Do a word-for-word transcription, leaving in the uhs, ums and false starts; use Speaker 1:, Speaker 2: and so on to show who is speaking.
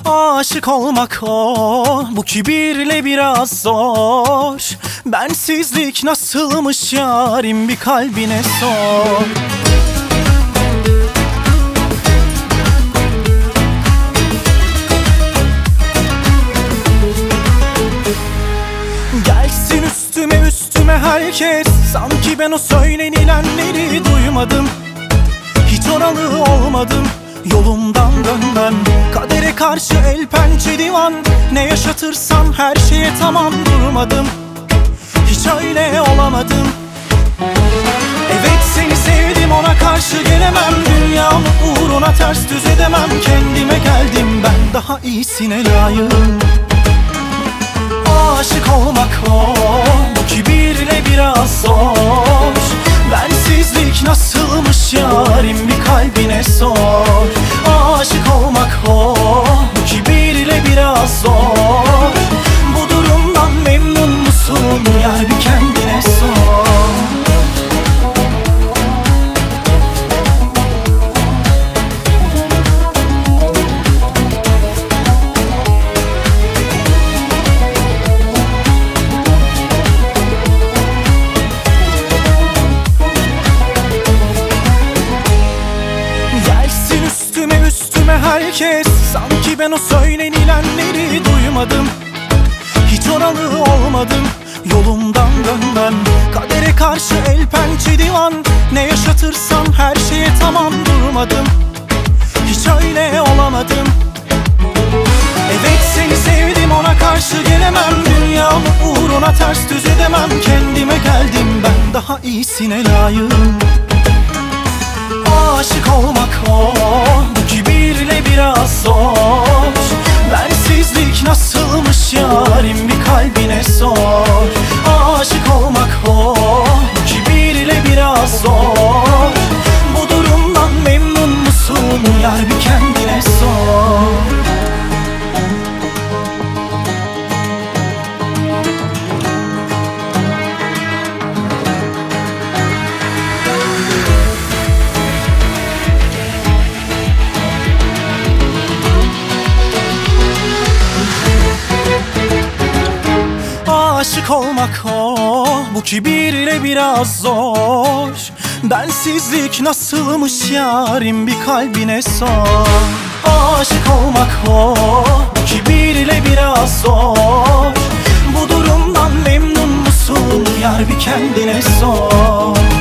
Speaker 1: Aşık olmak o, bu kibirle biraz zor. Bensizlik nasılmış yarim, bir kalbine sor. Gelsin üstüme üstüme herkes, sanki ben o söylenilenleri duymadım. Hiç oralı olmadım, yolumdan dönmem. Kadere karşı el pençe divan, ne yaşatırsam her şeye tamam durmadım. Hiç öyle olamadım. Evet seni sevdim, ona karşı gelemem. Dünyamı uğruna ters düz edemem. Kendime geldim ben, daha iyisine layığım. Aşık olmak o, bu kibirle biraz zor. Bensizlik nasılmış yarim, bir kalbine sor. Aşık olmak o, bu kibirle biraz zor. Bu durumdan memnun musun yar, bir kendine sor. Herkes, sanki ben o söylenilenleri duymadım. Hiç oralı olmadım, yolumdan dönmem. Kadere karşı el pençe divan, ne yaşatırsam her şeye tamam durmadım. Hiç öyle olamadım. Evet seni sevdim, ona karşı gelemem. Dünyamı uğruna ters düz edemem. Kendime geldim ben, daha iyisine layığım. Aşık olmak o, bu kibirle biraz zor. Bensizlik nasılmış yarim, bir kalbine sor. Aşık olmak o, bu kibirle biraz zor. Bu durumdan memnun musun yar, bir kendine sor. Aşık olmak o, bu kibirle biraz zor. Bensizlik nasılmış yarim, bir kalbine sor. Aşık olmak o, bu kibirle biraz zor. Bu durumdan memnun musun yar, bir kendine sor.